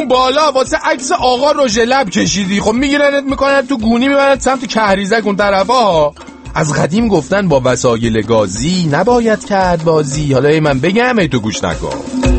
اون بالا واسه عکس آقا رژ لب کشیدی. خب میگیرنت میکنن تو گونی میبرنت سمت کهریزک اون طرفا. از قدیم گفتن با وسایل گازی نباید کرد بازی. حالا من بگم ای تو گوش نکن.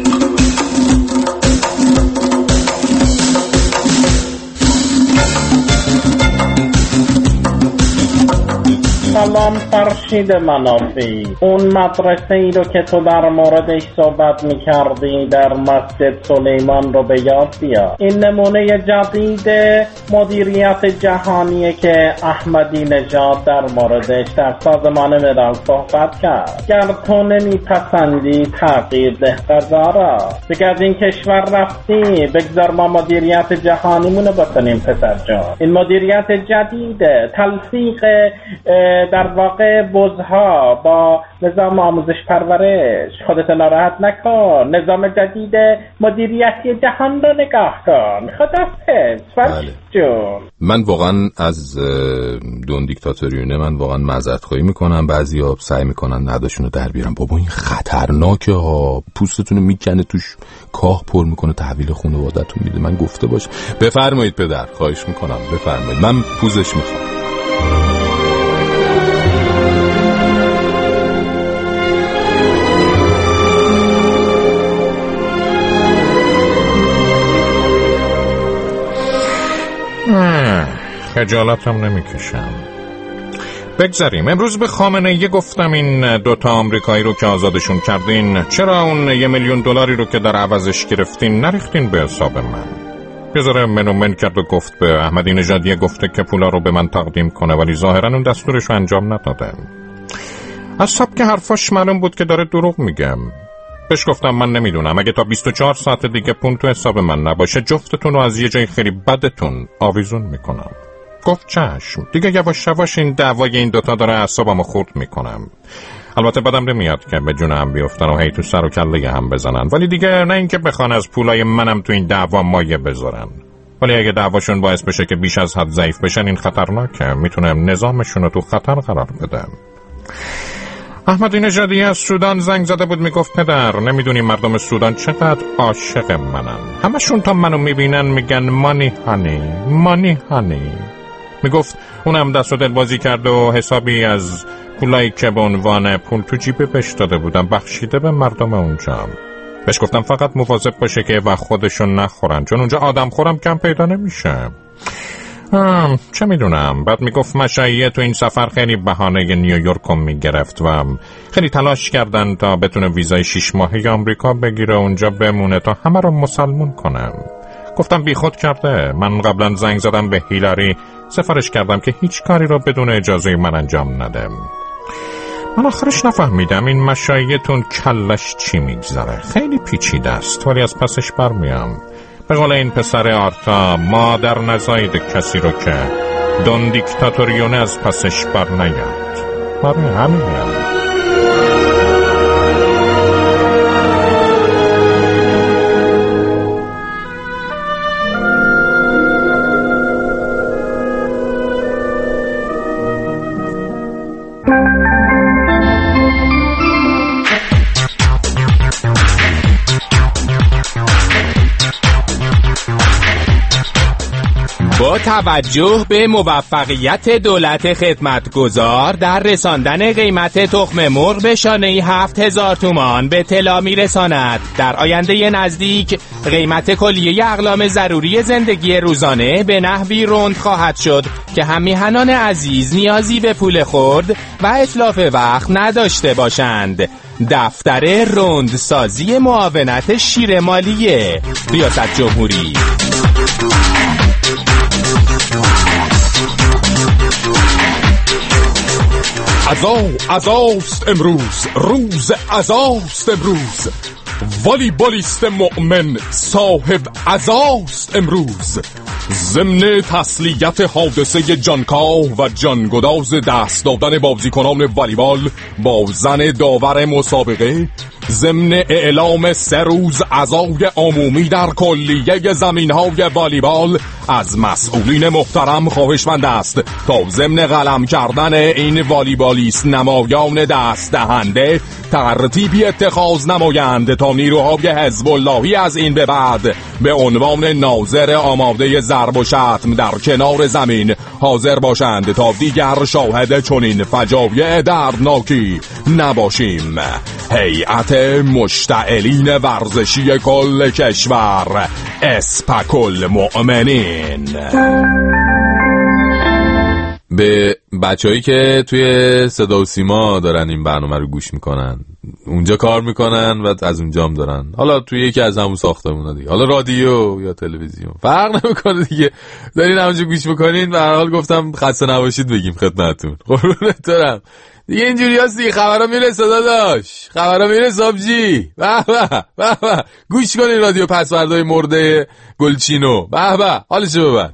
سلام فرشید منافی. اون مدرسه ای رو که تو در موردش صحبت میکردی در مسجد سلیمان رو به یاد بیار. این نمونه جدید مدیریت جهانیه که احمدی نژاد در موردش در سازمان ملل صحبت کرد. گر تو نمیپسندی تغییر ده قضا. دیگه از این کشور رفتی، بگذار ما مدیریت جهانیمونو بکنیم پسر جان. این مدیریت جدید تلفیق در واقع بزها با نظام آموزش پرورش. خودت ناراحت نکن، نظام جدید مدیریتی جهان رو نگاه کن. خداحافظ فرشید جون. من واقعا از دون دیکتاتوریونه من واقعا معذرت خواهی میکنم. بعضیا سعی میکنن نداشونو در بیارن. بابا این خطرناکه ها، پوستتون میکنه، توش کاه پر میکنه، تحویل خانواده‌تون میده. من گفته باش. بفرمایید پدر، خواهش میکنم بفرمایید. من پوزش میخوام. خجالتم نمیکشم. بگذاریم. امروز به خامنه‌ای گفتم این دوتا آمریکایی رو که آزادشون کردین، چرا اون $1,000,000 رو که در عوضش گرفتین نریختین به حساب من؟ بذاره منومن کرد و گفت به احمدی نژادی گفته که پولا رو به من تقدیم کنه، ولی ظاهرا اون دستورش رو انجام نداده. از سبک حرفاش معلوم بود که داره دروغ میگم. بهش گفتم من نمیدونم، اگه تا 24 ساعت دیگه پول تو حساب من نباشه جفتتون رو از یه جای خیلی بدتون آویزون میکنم. گفت چشم. دیگه یواش یواش این دعوای این دوتا داره اعصابمو خورد میکنم. البته بدم نمیاد که به جون هم بیفتن و هی تو سر و کله هم بزنن، ولی دیگه نه اینکه بخوان از پولای منم تو این دعوا مایه بذارن. ولی اگه دعواشون باعث بشه که بیش از حد ضعیف بشن، این خطرناکه، میتونه نظامشون رو تو خطر قرار بده. احمدی نژادی از سودان زنگ زده بود، میگفت پدر نمیدونی مردم سودان چقدر عاشق منن. همشون تا منو میبینن میگن مانی هانی مانی هانی. میگفت اونم دست و دل بازی کرد و حسابی از پولایی که به عنوان پول تو جیبه بهش داده بودم بخشیده به مردم اونجا. بهش گفتم فقط مواظب باشه که وقت خودشون نخورن، چون اونجا آدم خورم کم پیدا نمیشه. چه میدونم. بعد میگفت مشایعه تو این سفر خیلی بهانه نیویورک رو میگرفت و خیلی تلاش کردن تا بتونه ویزای 6 ماهه آمریکا بگیره، اونجا بمونه تا همه رو مسلمون کنم. گفتم بی خود کرده. من قبلا زنگ زدم به هیلاری، سفارش کردم که هیچ کاری رو بدون اجازه من انجام نده. من آخرش نفهمیدم این مشایعتون کلش چی میگذره. خیلی پیچیده است، ولی از پسش برمیام. به قول این پسر آرتا، مادر نزاید کسی رو که دون دیکتاتوریونه از پسش بر نیاد. برای همینم. با توجه به موفقیت دولت خدمتگزار در رساندن قیمت تخم مرغ به شانه‌ای 7,000 تومان به طلا میرساند، در آینده نزدیک قیمت کلیه اقلام ضروری زندگی روزانه به نحوی رند خواهد شد که هم میهنان عزیز نیازی به پول خرد و اتلاف وقت نداشته باشند. دفتر رندسازی معاونت شیر مالیه، ریاست جمهوری. عزاست امروز، روز عزاست امروز. والیبالیست مؤمن صاحب عزاست امروز. ضمن تسلیت حادثه جانکاه و جانگداز دست دادن بازیکنان والیبال با زن داور مسابقه، ضمن اعلام 3 روز عزای عمومی در کلیه زمین‌های والیبال از مسئولین محترم خواهشمند است تا ضمن قلم کردن این والیبالیست نمایان دست دهنده ترتیبی اتخاذ نمایند تا نیروهای حزب اللهی از این به بعد به عنوان ناظر آماده ضرب و شتم در کنار زمین حاضر باشند تا دیگر شاهد چنین فجایع دردناکی نباشیم. هیئت مشتعلین ورزشی کل کشور، اسپکل مؤمنین. به بچه‌هایی که توی صدا و سیما دارن این برنامه رو گوش میکنن، اونجا کار میکنن و از اونجا هم دارن، حالا توی یکی از همون ساختمونا دیگه، حالا رادیو یا تلویزیون فرق نمیکنه دیگه، دارین همونجا گوش میکنین. به هر حال گفتم خسته نباشید بگیم خدمتتون. قربونت برم دیگه، اینجوری هست دیگه. خبرها میرسه داداش، خبرها میرسه آبجی. به به به، گوش کنین رادیو پسوردهای مرده گلچینو. به به، حالشو ببر.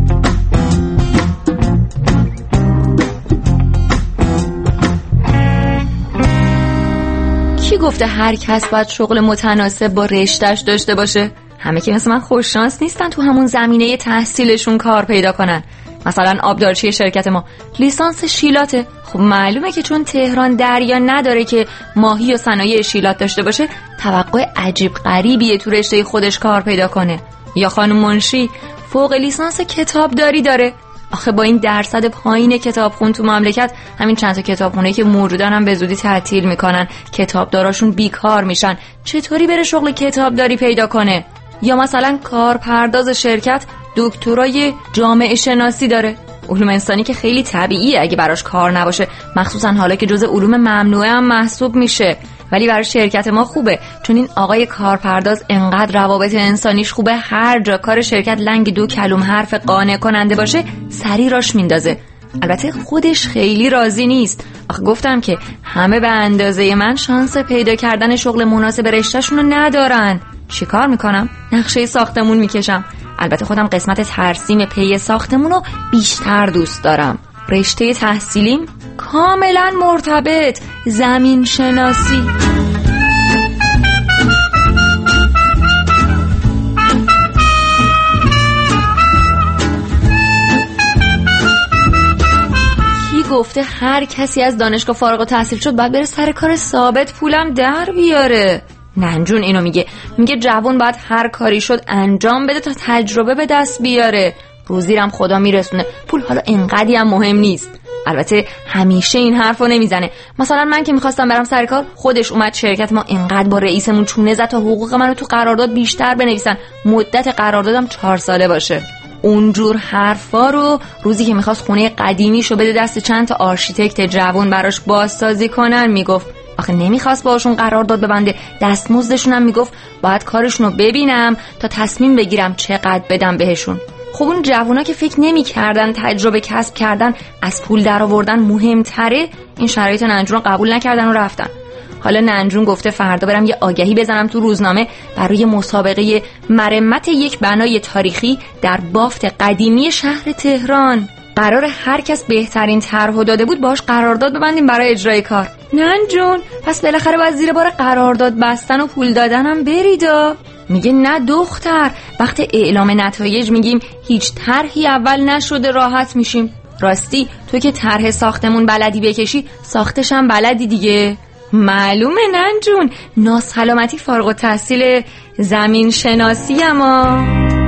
کی گفته هر کس باید شغل متناسب با رشته‌اش داشته باشه؟ همه که مثل من خوششانس نیستن تو همون زمینه تحصیلشون کار پیدا کنن. مثلا آبدارچی شرکت ما لیسانس شیلاته. خب معلومه که چون تهران دریا نداره که ماهی و صنایع شیلات داشته باشه، توقع عجیب غریبیه تو رشته خودش کار پیدا کنه. یا خانم منشی فوق لیسانس کتابداری داره. آخه با این درصد پایین کتابخون تو مملکت، همین چند تا کتابخونه که موجودن هم به زودی تعطیل میکنن، کتابداراشون بیکار میشن. چطوری بره شغل کتابداری پیدا کنه؟ یا مثلا کارپرداز شرکت دکترای جامعه شناسی داره. علوم انسانی که خیلی طبیعیه اگه براش کار نباشه، مخصوصا حالا که جزء علوم ممنوعه هم محسوب میشه. ولی برای شرکت ما خوبه، چون این آقای کارپرداز انقدر روابط انسانیش خوبه، هر جا کار شرکت لنگ 2 کلم حرف قانع کننده باشه سری راش میندازه. البته خودش خیلی راضی نیست. آخه گفتم که همه به اندازه من شانس پیدا کردن شغل مناسب رشته‌شون رو ندارن. چی کار میکنم؟ نقشه ساختمون میکشم. البته خودم قسمت ترسیم پی ساختمون رو بیشتر دوست دارم. رشته تحصیلیم کاملا مرتبط، زمین شناسی. کی گفته هر کسی از دانشگاه فارغ التحصیل شد باید بره سر کار ثابت پولم در بیاره؟ ننجون اینو میگه جوان باید هر کاری شد انجام بده تا تجربه به دست بیاره. روزیرم خدا میرسونه، پول حالا انقدی هم مهم نیست. البته همیشه این حرفو نمیزنه. مثلا من که میخواستم برم سر کار، خودش اومد شرکت ما انقدر با رئیسمون چونه زد تا حقوق منو تو قرارداد بیشتر بنویسن، مدت قراردادم 4 ساله باشه. اونجور حرفا رو روزی که میخواست خونه قدیمیشو بده دست چند تا آرشیتکت جوان براش بازسازی کنن میگفت آخه نمیخواست باشون قرارداد ببنده، دستمزدشون هم میگفت باید کارشونو ببینم تا تصمیم بگیرم چقدر بدم بهشون. خب اون جوونا که فکر نمی‌کردن تجربه کسب کردن از پول در آوردن مهم‌تره، این شرایط ننجون رو قبول نکردن و رفتن. حالا ننجون گفته فردا برم یه آگهی بزنم تو روزنامه برای مسابقه مرمت یک بنای تاریخی در بافت قدیمی شهر تهران. قرار هر کس بهترین طرحو داده بود باهاش قرارداد ببندیم برای اجرای کار. ننجون پس بالاخره باید زیر بار قرارداد بستن و پول دادن هم بریدا. میگه نه دختر، وقت اعلام نتایج میگیم هیچ طرحی اول نشده راحت میشیم. راستی تو که طرح ساختمون بلدی بکشی، ساختش هم بلدی دیگه. معلومه ننجون، ناسلامتی فارغ التحصیل زمین شناسی. اما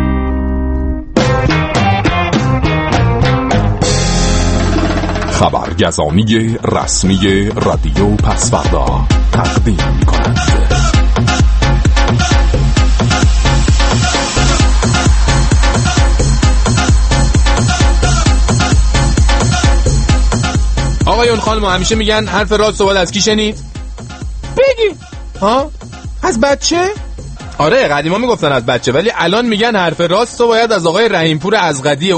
خبرگزانی رسمی رادیو پسوردا تقدیم می‌کند. آقایون خانم همیشه میگن حرف راست و باید از کی شنید؟ بگی ها؟ از بچه؟ آره قدیما میگفتن از بچه، ولی الان میگن حرف راست و باید از آقای رحیمپور ازغدیه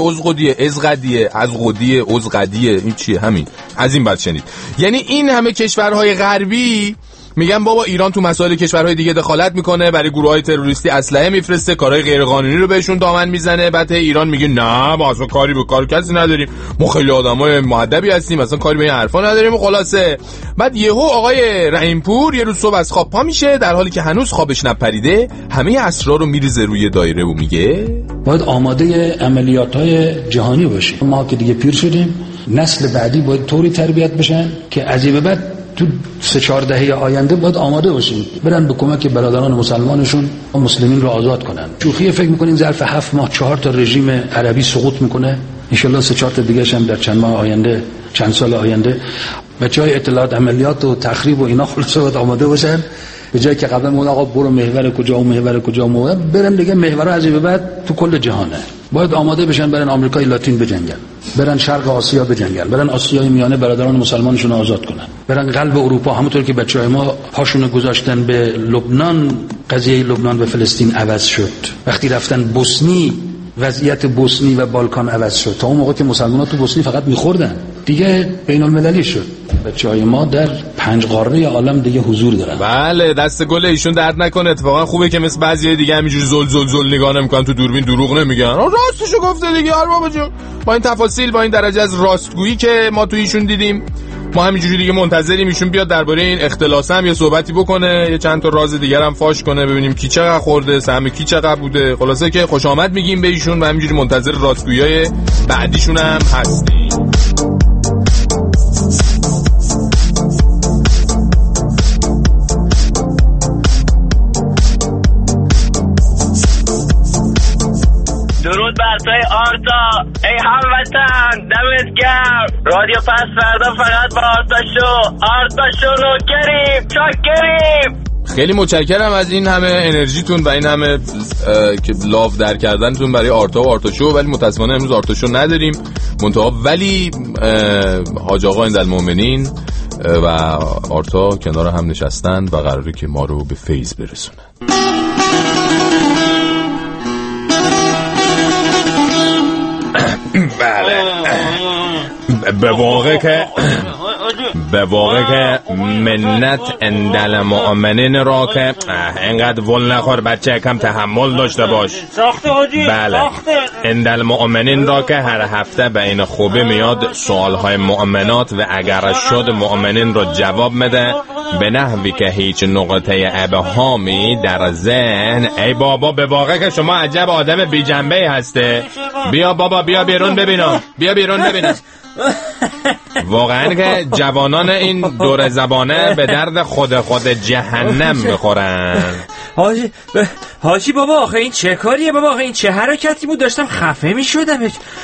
این چیه؟ همین از این بعد شنید. یعنی این همه کشورهای غربی میگن بابا ایران تو مسائل کشورهای دیگه دخالت میکنه، برای گروه‌های تروریستی اسلحه میفرسته، کارهای غیرقانونی رو بهشون دامن میزنه. بعد ایران میگه نه ما اصلا کاری به کار کسی نداریم، ما خیلی آدمای مؤدبی هستیم، اصلا کاری به این حرفا نداریم. و خلاصه بعد یهو آقای رحیمپور یه روز صبح از خواب پا میشه، در حالی که هنوز خوابش نپریده، همه اسرار رو میریزه روی دایره و میگه باید آماده عملیات‌های جهانی باشیم. ما که دیگه پیر شدیم، نسل بعدی باید طوری تربیت بشن که از این به بعد تو 3-4 دهه آینده باید آماده باشیم برن به کمک برادران مسلمانشون و مسلمین رو آزاد کنن. شوخی فکر می‌کنین ظرف 7 ماه 4 تا رژیم عربی سقوط میکنه؟ ان شاءالله 3-4 تا دیگه هم در چند ماه آینده، چند سال آینده بچهای اطلاعات عملیات و تخریب و اینا خلاص باید آماده باشن. به جایی که قبلا اون آقا برو محور کجا و محور کجا و محور برن دیگه محور از این به بعد تو کل جهانه. باید آماده بشن برن آمریکای لاتین بجنگن، برن شرق آسیا بجنگن، برن آسیای میانه برادران مسلمانشون آزاد کنن، برن قلب اروپا. همونطور که بچهای ما پاشونو گذاشتن به لبنان، قضیه لبنان و فلسطین عوض شد. وقتی رفتن بوسنی، وضعیت بوسنی و بالکان عوض شد. تا اون موقع که مسلمان‌ها تو بوسنی فقط می‌خوردن، دیگه بین‌المللی شد. بچه‌های ما در 5 قاره عالم دیگه حضور دارن. بله دست گل ایشون درد نکنه. اتفاقا خوبه که مثل بعضی دیگه همینجوری زل نگاه نمی‌کنن، تو دوربین دروغ نمیگن. راستشو گفته دیگه بابا جون. با این تفاصیل، با این درجه از راستگویی که ما تو ایشون دیدیم، ما همینجوری دیگه منتظریم ایشون بیاد درباره این اختلاس هم یه صحبتی بکنه، یه چند تا راز دیگر هم فاش کنه، ببینیم کی چقدر خورده، سهم کی چقدر بوده. خلاصه که خوش آمد میگیم به ایشون و همینجوری منتظر راستگویی‌های بعدیشون هم هستیم. درود بر توی آرتا، ای هموطن دمت گرم. رادیو پس فردا فقط با آرتا شو نوکریم، چاکریم. خیلی متشکرم از این همه انرژیتون و این همه که لاف در کردنتون برای آرتا و آرتا شو، ولی متاسفانه امروز آرتا شو نداریم منتها، ولی حاج آقا ایندالمؤمنین و آرتا کنار هم نشستن و قراره که ما رو به فیض برسونن. بله به واقع که منت ایندالمؤمنین را که اینقدر ول نخور بچه، کم تحمل داشته باش. بله ایندالمؤمنین را که هر هفته به این خوبی میاد سوالهای مؤمنات و اگر شد مؤمنین را جواب میده به نحوی که هیچ نقطه ابهامی در ذهن. ای بابا به واقع که شما عجب آدم بی جنبه هسته. بیا بابا بیا بیرون ببینم، بیا بیرون ببینم. واقعا که جوانان این دور زبانه به درد خود جهنم بخورن. حاجی بابا آخه این چه کاریه بابا؟ آخه این چه حرکتی بود؟ داشتم خفه می شدم.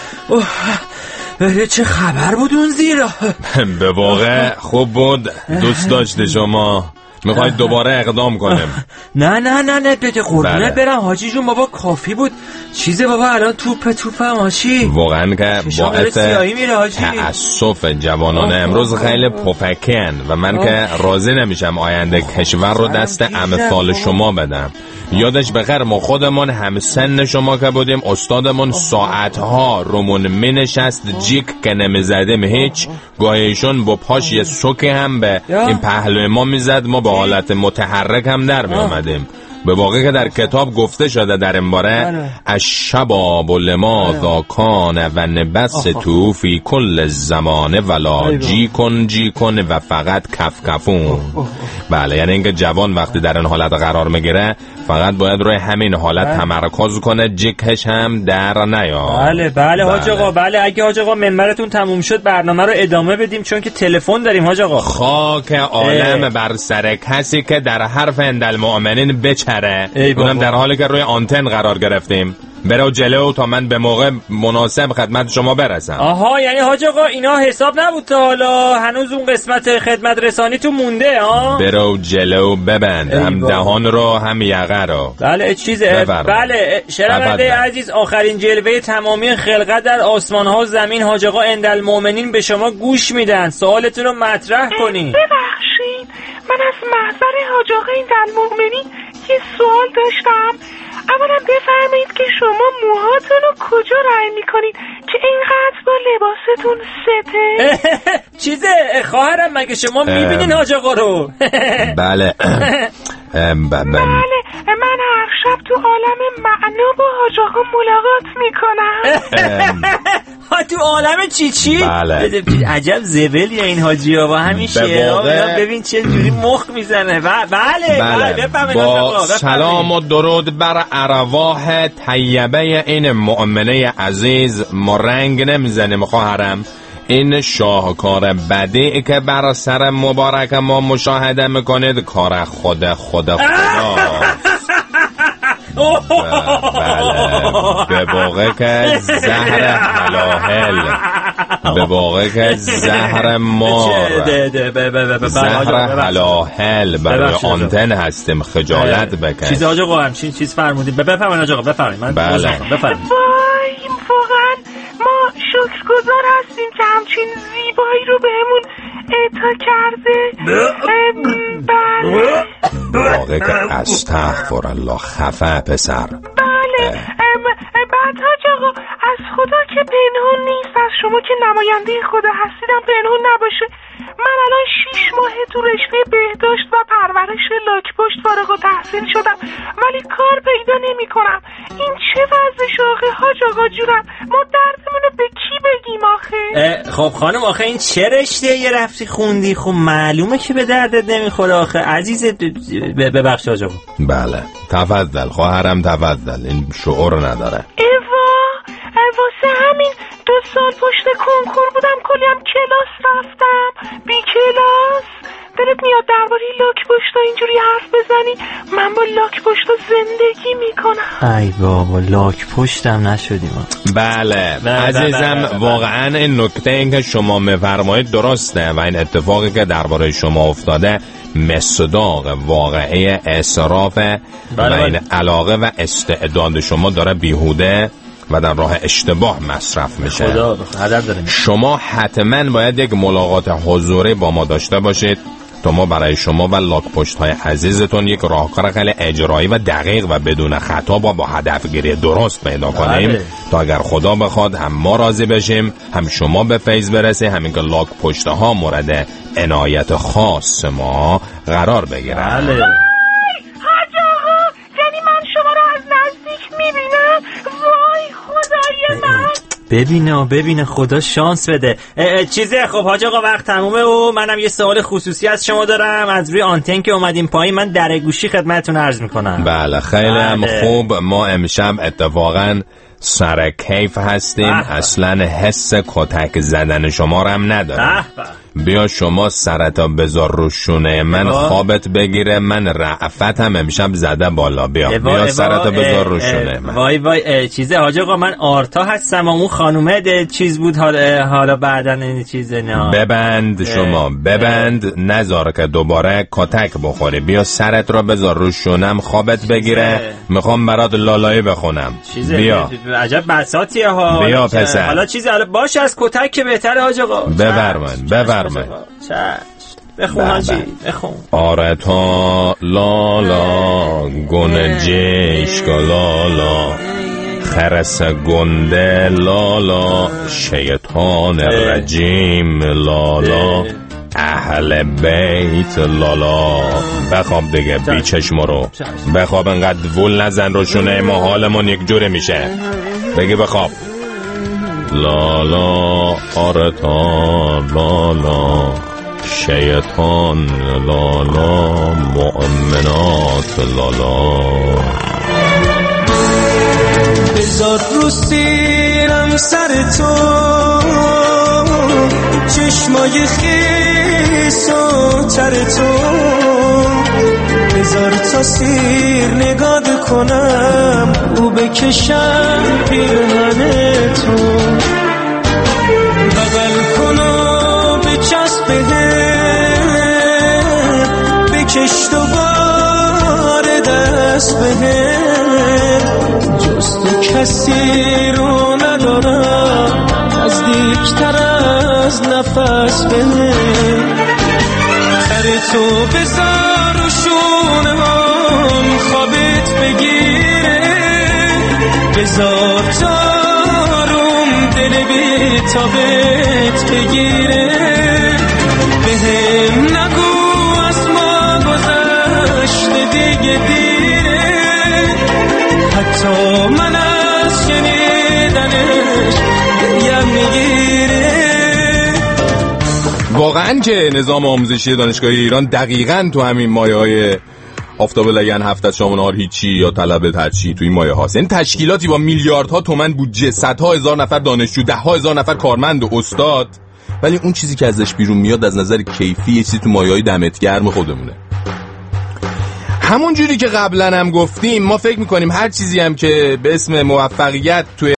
چه خبر بود اون زیرا؟ به واقع خوب بود، دوست داشته شما. میخواید دوباره اقدام کنیم؟ نه بده قربونه برم حاجی جون. بابا کافی بود چیزه بابا، الان توپم حاجی. واقعا که باعث تأسف جوانان امروز خیلی پفکن و من که راضی نمیشم آینده کشور رو دست امثال شما بدم. یادش بخیر ما خودمون هم سن شما که بودیم، استادمون ساعتها رومون می نشست، جیک که نمی زدیم هیچ، گاهیشون با پاش یه سوکی هم به این پهلوی ما می زد، ما به حالت متحرک هم در می آمدیم. به واقع که در کتاب گفته شده در این باره الشباب لماذا کان و نبسطوا فی کل زمان ولا جیکن و فقط کفکفون. بله یعنی اینکه جوان وقتی در این حالت قرار میگیره فقط باید روی همین حالت تمرکز کنه، جیکش هم در نیاد. بله حاج آقا. بله اگه حاج آقا منبرتون تموم شد برنامه رو ادامه بدیم چون که تلفن داریم حاج آقا. خاک عالم بر سر کسی که در حرف ایندالمؤمنین بچره، اونم در حالی که روی آنتن قرار گرفتیم. برو جلو تا من به موقع مناسب خدمت شما برسم. آها یعنی حاج آقا اینا حساب نبود تا حالا؟ هنوز اون قسمت خدمت رسانی تو مونده ها؟ برو جلو ببند، هم دهان رو هم یقه رو. بله چیزه. بله شنونده عزیز، آخرین جلوه تمامی خلقت در آسمان ها زمین حاج آقا ایندالمؤمنین به شما گوش میدن، سوالتون رو مطرح کنین. ببخشید من از محضر حاج آقا ایندالمؤمنین یه سوال داشتم. اولا بفرمایید که شما موهاتون رو کجا رنگ میکنید که اینقدر با لباستون سته؟ چیزه خواهرم مگه شما میبینین حاج آقا رو؟ بله بله من هر شب تو عالم معنا با حاج آقا ملاقات میکنم. تو عالم چی؟ بله. عجب زبلیه این حاجی ها با همین شعرها ببین چه جوری مخ میزنه. بله با سلام و درود بر ارواح طیبه این مؤمنه عزیز، ما رنگ نمیزنیم خواهرم. این شاهکار بدی که بر سر مبارک ما مشاهده میکنید کار خدا بله به واقع که زهر حلاهل، به واقع که زهر مار، زهر حلاهل برای آنتن هستیم، خجالت بکش. چیز آجا قو همچین چیز فرمودیم. بفرمایید آجا قو بفرمایید. من بفرمایید. وای واقعا ما شکرگزار هستیم که همچین زیبایی رو بهمون اعطا کرده. بله واقع که استغفرالله خفه پسر. بله بعد حاج آقا از خدا که پنهون نیست، از شما که نماینده خدا هستیدم پنهون نباشه، من الان 6 ماه تو رشته بهداشت و پرورش لاک‌پشت فارغ التحصیل شدم ولی کار پیدا نمی کنم. این چه وضعش آخه حاج آقا جونم؟ ما دردمونو به کی بگیم آخه؟ خب خانم آخه این چه رشته یه رفتی خوندی؟ خب معلومه که به دردت نمیخوره آخه عزیز. ببخش حاج آقا. بله تفضل خواهرم تفضل، این شعور نداره. واسه همین 2 سال پشت کنکور بودم، کلیم کلاس رفتم بی کلاس. دلت میاد درباره لاک‌پشت اینجوری حرف بزنی؟ من با لاک‌پشت زندگی میکنم. ای بابا لاک‌پشتم نشدیم. بله عزیزم واقعا این نکته این که شما میفرمایید درسته و این اتفاقی که درباره شما افتاده مصداق واقعی اسراف و این علاقه و استعداد شما داره بیهوده و در راه اشتباه مصرف میشه. خدا هدف داره. شما حتما باید یک ملاقات حضوری با ما داشته باشید تا ما برای شما و لاک‌پشت های عزیزتون یک راهکار خیلی اجرایی و دقیق و بدون خطا با هدفگیری درست پیدا کنیم تا اگر خدا بخواد هم ما راضی بشیم، هم شما به فیض برسه، همین که لاک‌پشت ها مورد عنایت خاص ما قرار بگیرن. حاج آقا یعنی من شما رو از نزدیک میبینم؟ وای خدای من. ببینه خدا شانس بده. چیزه خب حاج آقا وقت تمومه و منم یه سوال خصوصی از شما دارم. از روی آنتن که اومدیم پایین من در گوشی خدمتتون عرض میکنم. بله خیلی هم خوب. ما امشب اتفاقا سر کیف هستیم، اصلا حس کتک زدن شما رو هم ندارم. بیا شما سرتا بذار رو شونه من خوابت بگیره، من رعفت هم امشب زده بالا. بیا سرتا بذار رو شونه من. وای چیزه حاج آقا من آرتا هستم و اون خانومه چیز بود حالا بعدن این چیز نه. ببند شما ببند نذار که دوباره کتک بخوری. بیا سرت رو بذار رو شونم خوابت بگیره، میخوام برات لالایی بخونم. بیا عجب بساطیه ها. بیا پسر حالا چیزی باشه از کتک که بهتره حاج آقا. بفرمایید بخون حاجی بخون. آرتا لالا گنجشک لالا خرس گنده لالا شیطان رجیم لالا اهل بیت لالا. بخواب دیگه بی چشم رو بخواب، انقدر وول نزن رو شونه ما حالمون یک جوره میشه. بگی بخواب. لالا آرتا لالا شیطان لالا مؤمنات لالا. بذار رو سیرم سر تو چشمای خیس و تر تو، بذار تا سیر نگاه کنم او بکشم پیرهن تو، بغل کن و بچسب بهم، بکش دوباره دست بهم، جز تو کسی رو ندارم نزدیکتر از نفس بهم، سر تو بذار و شونه هم خوابت بگیره، بذار تاروم دل بی تابت بگیره، بهم نگو از ما گذشته دیگه دیره، حتی من از شنیدنش دلم میگیره. واقعا که نظام آموزشی دانشگاه ایران دقیقاً تو همین مایه‌های آفتاب لگن هفت از شام و نهار هیچی یا طلب هرچی تو این مایه هاست. این تشکیلاتی با میلیاردها تومان بودجه، صدها هزار نفر دانشجو، دهها هزار نفر کارمند و استاد، ولی اون چیزی که ازش بیرون میاد از نظر کیفی یه چیزی تو مایه‌های دمت گرم خودمونه. همون جوری که قبلا هم گفتیم ما فکر میکنیم هر چیزی هم که به اسم موفقیت توی